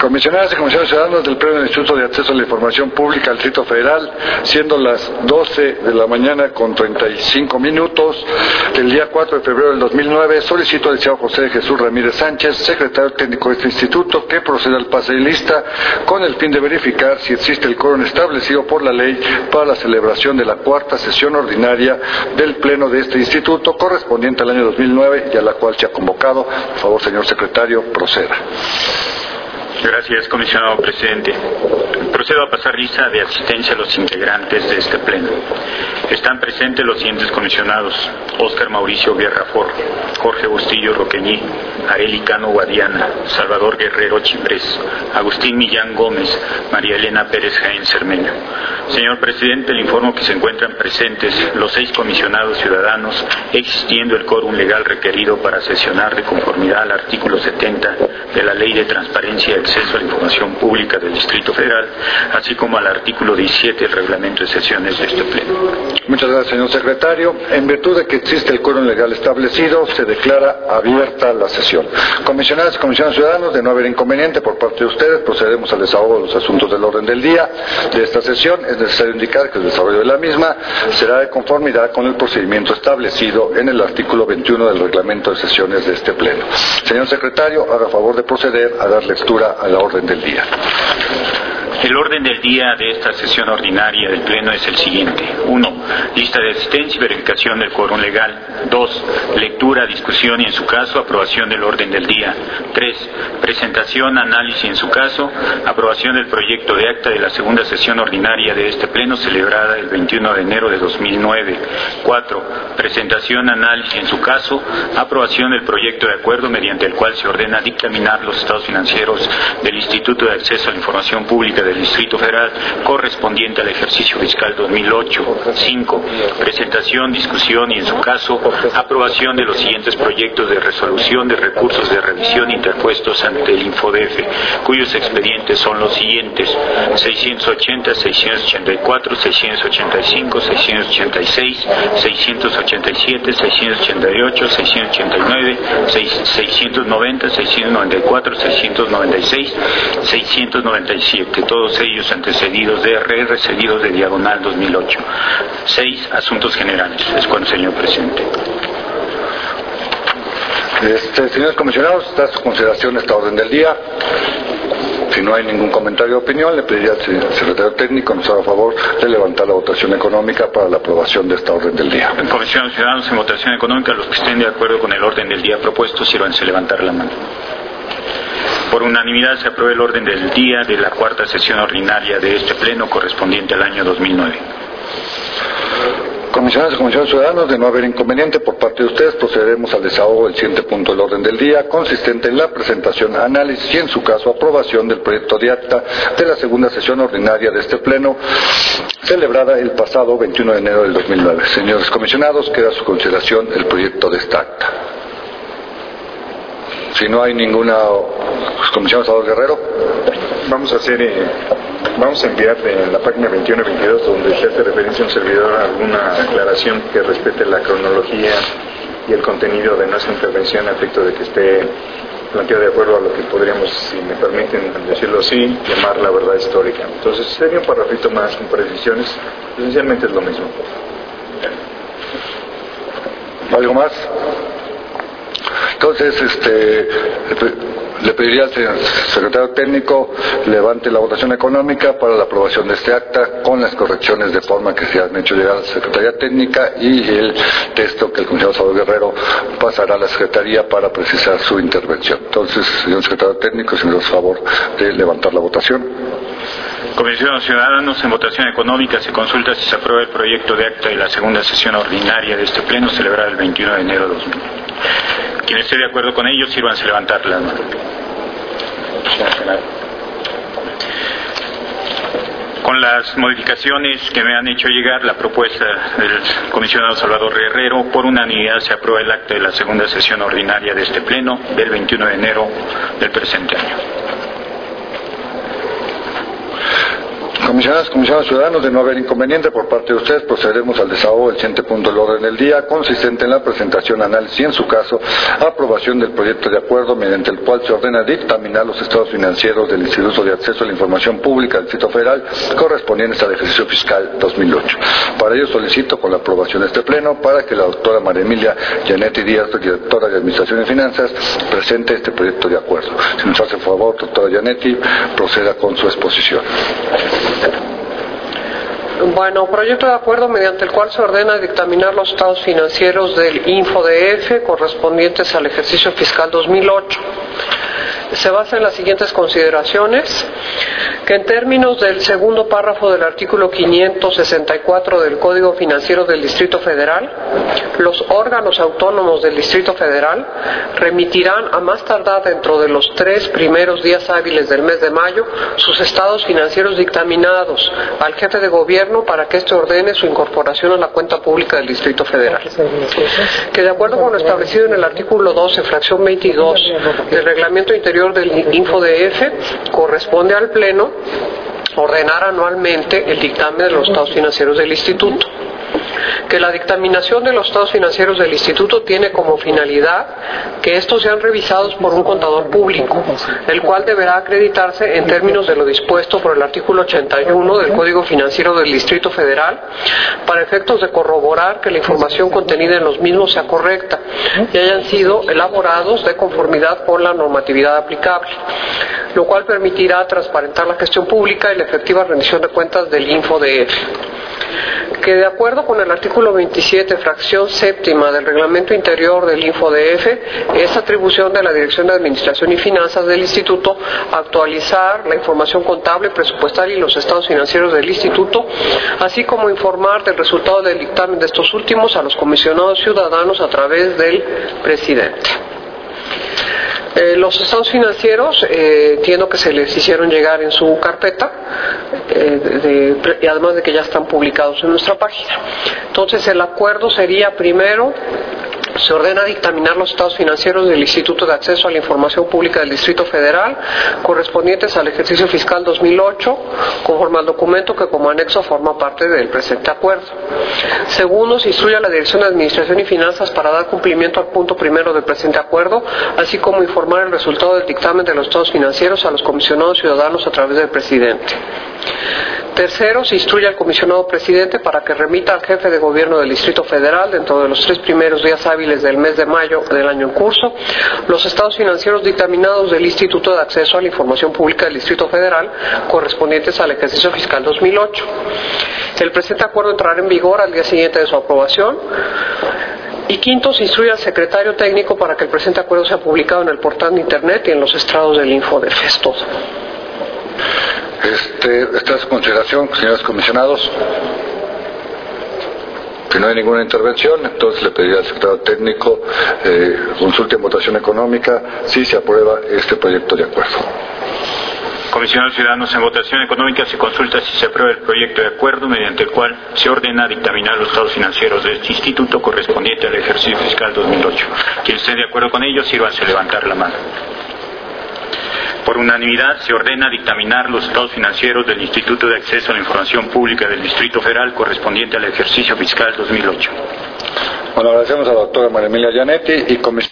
Comisionadas y comisionados ciudadanos del Pleno del Instituto de Acceso a la Información Pública del Distrito Federal, siendo las 12 de la mañana con 35 minutos del día 4 de febrero del 2009, solicito al licenciado José Jesús Ramírez Sánchez, secretario técnico de este instituto, que proceda al pase de lista con el fin de verificar si existe el quórum establecido por la ley para la celebración de la cuarta sesión ordinaria del Pleno de este instituto, correspondiente al año 2009 y a la cual se ha convocado. Por favor, señor secretario, proceda. Gracias, comisionado presidente. Procedo a pasar lista de asistencia a los integrantes de este pleno. Están presentes los siguientes comisionados: Óscar Mauricio Guerra Ford, Jorge Bustillo Roqueñí, Arely Cano Guadiana, Salvador Guerrero Chiprés, Agustín Millán Gómez, María Elena Pérez Jaén Cermeño. Señor presidente, le informo que se encuentran presentes los 6 comisionados ciudadanos, existiendo el quórum legal requerido para sesionar de conformidad al artículo 70 de la Ley de Transparencia y Acceso a la Información Pública del Distrito Federal, así como al artículo 17 del Reglamento de Sesiones de este Pleno. Muchas gracias, señor secretario. En virtud de que existe el quórum legal establecido, se declara abierta la sesión. Comisionadas y comisionados ciudadanos, de no haber inconveniente por parte de ustedes, procedemos al desahogo de los asuntos del orden del día de esta sesión. Es necesario indicar que el desarrollo de la misma será de conformidad con el procedimiento establecido en el artículo 21 del Reglamento de Sesiones de este Pleno. Señor secretario, haga favor de proceder a dar lectura a la orden del día. El orden del día de esta sesión ordinaria del Pleno es el siguiente. 1. Lista de asistencia y verificación del quórum legal. 2. Lectura, discusión y, en su caso, aprobación del orden del día. 3. Presentación, análisis y, en su caso, aprobación del proyecto de acta de la segunda sesión ordinaria de este Pleno celebrada el 21 de enero de 2009. 4. Presentación, análisis y, en su caso, aprobación del proyecto de acuerdo mediante el cual se ordena dictaminar los estados financieros del Instituto de Acceso a la Información Pública del Distrito Federal correspondiente al ejercicio fiscal 2008. 5. Presentación, discusión y, en su caso, aprobación de los siguientes proyectos de resolución de recursos de revisión interpuestos ante el INFODEF, cuyos expedientes son los siguientes: 680, 684, 685, 686, 687, 688, 689, 690, 694, 696, 697. Todos ellos antecedidos de recedidos de diagonal 2008. 6. Asuntos generales. Es cuanto, señor presidente. Señores comisionados, está a su consideración esta orden del día. Si no hay ningún comentario o opinión, le pediría al secretario técnico nos haga favor de levantar la votación económica para la aprobación de esta orden del día. En Comisión de Ciudadanos, en votación económica, los que estén de acuerdo con el orden del día propuesto, sírvanse levantar la mano. Por unanimidad se aprueba el orden del día de la cuarta sesión ordinaria de este Pleno correspondiente al año 2009. Comisionados y comisionados ciudadanos, de no haber inconveniente por parte de ustedes, procederemos al desahogo del siguiente punto del orden del día, consistente en la presentación, análisis y, en su caso, aprobación del proyecto de acta de la segunda sesión ordinaria de este Pleno, celebrada el pasado 21 de enero del 2009. Señores comisionados, queda a su consideración el proyecto de esta acta. Si no hay ninguna... Comisionado Salvador Guerrero. Vamos a enviar en la página 21 y 22, donde se hace referencia a un servidor, alguna aclaración que respete la cronología y el contenido de nuestra intervención, a efecto de que esté planteado de acuerdo a lo que podríamos, si me permiten decirlo así, llamar la verdad histórica. Entonces sería un parrafito más con precisiones, esencialmente es lo mismo. ¿Algo más? Entonces, le pediría al secretario técnico levante la votación económica para la aprobación de este acta con las correcciones de forma que se han hecho llegar a la Secretaría Técnica y el texto que el comisionado Salvador Guerrero pasará a la Secretaría para precisar su intervención. Entonces, señor secretario técnico, si me da favor de levantar la votación. Comisión de Ciudadanos, en votación económica se consulta si se aprueba el proyecto de acta de la segunda sesión ordinaria de este Pleno celebrada el 21 de enero de 2000. Quien esté de acuerdo con ello, sírvanse levantar la mano. Con las modificaciones que me han hecho llegar, la propuesta del comisionado Salvador Guerrero, por unanimidad se aprueba el acta de la segunda sesión ordinaria de este Pleno del 21 de enero del presente año. Comisionados ciudadanos, de no haber inconveniente por parte de ustedes, procederemos al desahogo del siguiente punto del orden del día, consistente en la presentación, análisis y, en su caso, aprobación del proyecto de acuerdo mediante el cual se ordena dictaminar los estados financieros del Instituto de Acceso a la Información Pública del Distrito Federal correspondientes al ejercicio fiscal 2008. Para ello solicito con la aprobación de este pleno para que la doctora María Emilia Yanetti Díaz, directora de Administración y Finanzas, presente este proyecto de acuerdo. Si nos hace el favor, doctora Yanetti, proceda con su exposición. Bueno, proyecto de acuerdo mediante el cual se ordena dictaminar los estados financieros del InfoDF correspondientes al ejercicio fiscal 2008. Se basa en las siguientes consideraciones: que en términos del segundo párrafo del artículo 564 del Código Financiero del Distrito Federal, los órganos autónomos del Distrito Federal remitirán a más tardar dentro de los 3 primeros días hábiles del mes de mayo sus estados financieros dictaminados al jefe de gobierno para que éste ordene su incorporación a la cuenta pública del Distrito Federal. Que de acuerdo con lo establecido en el artículo 12, fracción 22 del Reglamento Interior del InfoDF, corresponde al Pleno ordenar anualmente el dictamen de los estados financieros del Instituto. Que la dictaminación de los estados financieros del Instituto tiene como finalidad que estos sean revisados por un contador público, el cual deberá acreditarse en términos de lo dispuesto por el artículo 81 del Código Financiero del Distrito Federal, para efectos de corroborar que la información contenida en los mismos sea correcta y hayan sido elaborados de conformidad con la normatividad aplicable, lo cual permitirá transparentar la gestión pública y la efectiva rendición de cuentas del InfoDF. Que de acuerdo con el artículo 27, fracción séptima del Reglamento Interior del InfoDF, es atribución de la Dirección de Administración y Finanzas del Instituto actualizar la información contable, presupuestal y los estados financieros del Instituto, así como informar del resultado del dictamen de estos últimos a los comisionados ciudadanos a través del presidente. Los estados financieros entiendo que se les hicieron llegar en su carpeta, y además de que ya están publicados en nuestra página. Entonces el acuerdo sería: primero, se ordena dictaminar los estados financieros del Instituto de Acceso a la Información Pública del Distrito Federal correspondientes al ejercicio fiscal 2008, conforme al documento que como anexo forma parte del presente acuerdo. Segundo, se instruye a la Dirección de Administración y Finanzas para dar cumplimiento al punto primero del presente acuerdo, así como informar el resultado del dictamen de los estados financieros a los comisionados ciudadanos a través del presidente. Tercero, se instruye al comisionado presidente para que remita al jefe de gobierno del Distrito Federal, dentro de los 3 primeros días hábiles del mes de mayo del año en curso, los estados financieros dictaminados del Instituto de Acceso a la Información Pública del Distrito Federal correspondientes al ejercicio fiscal 2008. El presente acuerdo entrará en vigor al día siguiente de su aprobación. Y quinto, se instruye al secretario técnico para que el presente acuerdo sea publicado en el portal de internet y en los estrados del InfoDF. Es todo. Esta es su consideración, señores comisionados. Si no hay ninguna intervención, entonces le pediría al secretario técnico consulte en votación económica si se aprueba este proyecto de acuerdo. Comisionados ciudadanos, en votación económica se consulta si se aprueba el proyecto de acuerdo mediante el cual se ordena dictaminar los estados financieros de este instituto correspondiente al ejercicio fiscal 2008. Quien esté de acuerdo con ello, sírvanse levantar la mano. Por unanimidad se ordena dictaminar los estados financieros del Instituto de Acceso a la Información Pública del Distrito Federal correspondiente al ejercicio fiscal 2008. Bueno, agradecemos a la doctora María Emilia Yanetti y